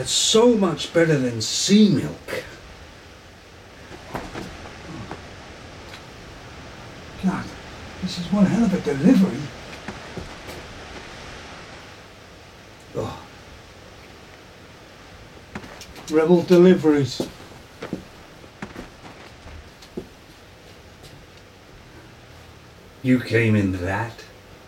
That's so much better than sea milk. God, this is one hell of a delivery. Oh, Rebel deliveries. you came in that?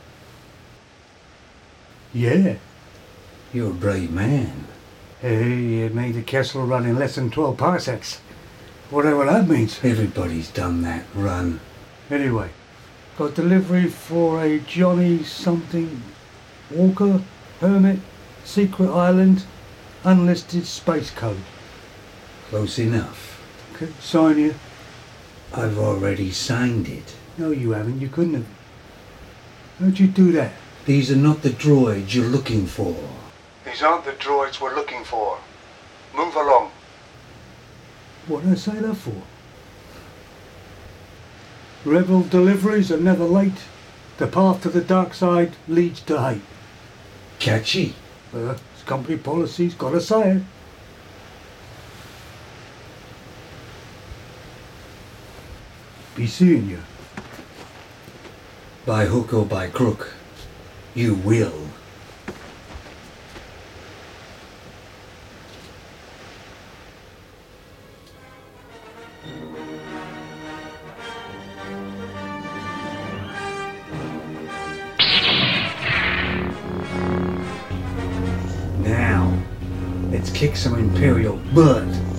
Yeah. You're a brave man. Hey, it made the Kessel run in less than 12 parsecs. Whatever that means. Everybody's done that run. Anyway, got delivery for a Johnny something Walker, Hermit, Secret Island, unlisted space code. Close enough. Okay, sign here. I've already signed it. No, you haven't. You couldn't have. How'd you do that? These are not the droids you're looking for. These aren't the droids we're looking for. Move along. What did I say that for? Rebel deliveries are never late. The path to the dark side leads to hate. Catchy. It's company policy's gotta say it. Be seeing you. By hook or by crook, you will. Now, let's kick some Imperial butt.